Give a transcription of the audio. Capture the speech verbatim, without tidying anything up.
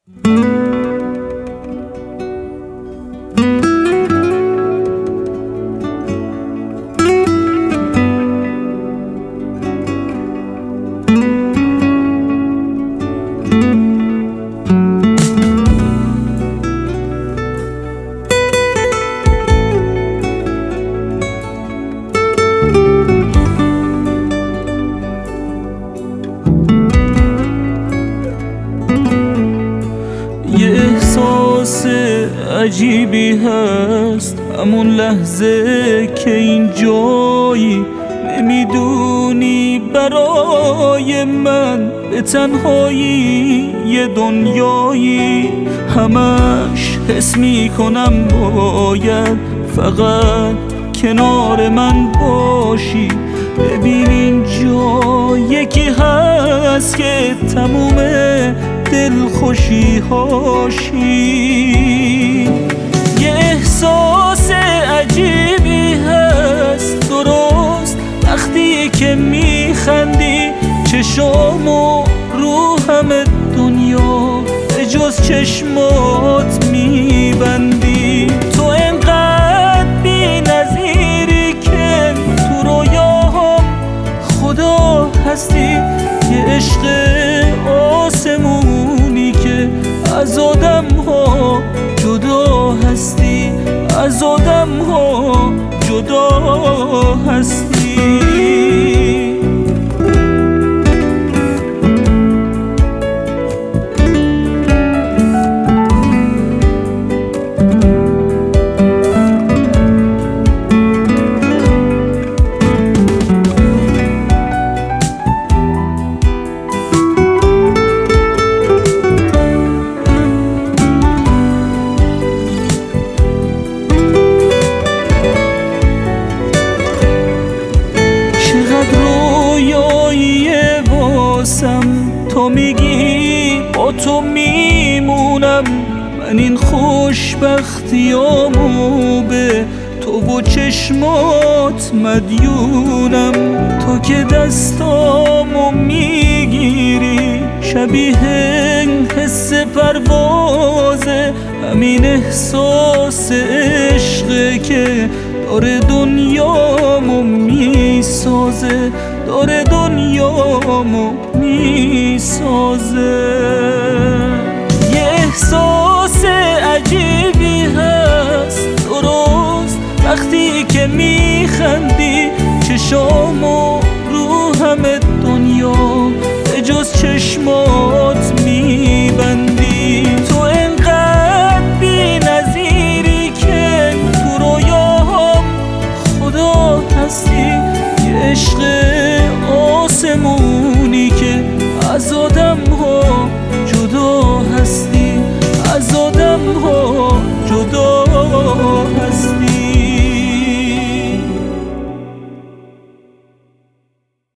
عجیبی هست همون لحظه که این جایی نمیدونی برای من به تنهایی یه دنیایی همش حس میکنم باید فقط کنار من باشی ببین این جا یکی هست که تموم دل خوشی هاشی یه احساس عجیبی هست درست وقتی که میخندی چشامو رو همه دنیا به جز چشمات میبندی تو انقدر بی نظیری که تو رویاهم خدا هستی یه عشق آسمونی که از آدم ها جدا هستی از آدم ها جدا هستی تو میگی با تو میمونم من این خوشبختیامو به تو و چشمات مدیونم تو که دستامو میگیری شبیه حس پروازه همین احساس عشقه که داره دنیامو میسازه داره دنیامو میسازه یه احساس عجیبی هست درست وقتی که چشامو رو همه دنیا به جز چشم